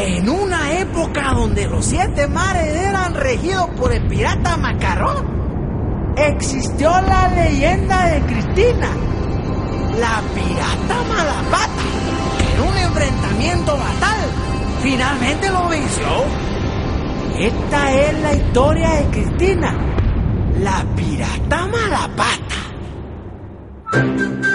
En una época donde los 7 mares eran regidos por el pirata Macarrón, existió la leyenda de Cristina, la pirata Malapata, que en un enfrentamiento fatal finalmente lo venció. Esta es la historia de Cristina, la pirata Malapata.